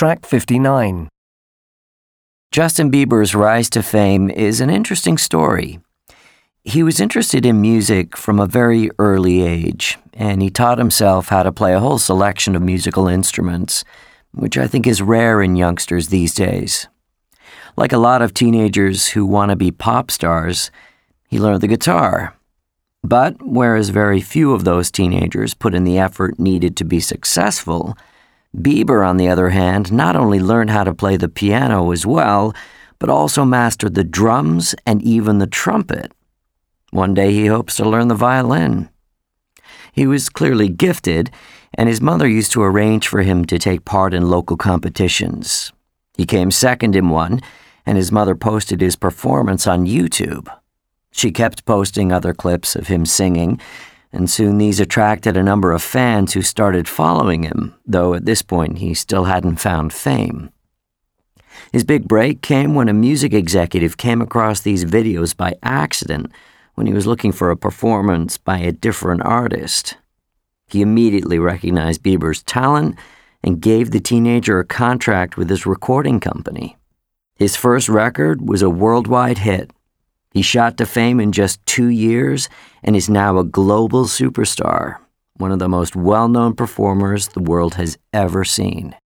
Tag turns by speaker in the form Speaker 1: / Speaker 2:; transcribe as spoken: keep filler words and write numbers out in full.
Speaker 1: Track fifty-nine.
Speaker 2: Justin Bieber's rise to fame is an interesting story. He was interested in music from a very early age, and he taught himself how to play a whole selection of musical instruments, which I think is rare in youngsters these days. Like a lot of teenagers who want to be pop stars, he learned the guitar. But whereas very few of those teenagers put in the effort needed to be successful, Bieber, on the other hand, not only learned how to play the piano as well, but also mastered the drums and even the trumpet. One day he hopes to learn the violin. He was clearly gifted, and his mother used to arrange for him to take part in local competitions. He came second in one, and his mother posted his performance on YouTube. She kept posting other clips of him singing, and soon these attracted a number of fans who started following him, though at this point he still hadn't found fame. His big break came when a music executive came across these videos by accident when he was looking for a performance by a different artist. He immediately recognized Bieber's talent and gave the teenager a contract with his recording company. His first record was a worldwide hit. He shot to fame in just two years and is now a global superstar, one of the most well-known performers the world has ever seen.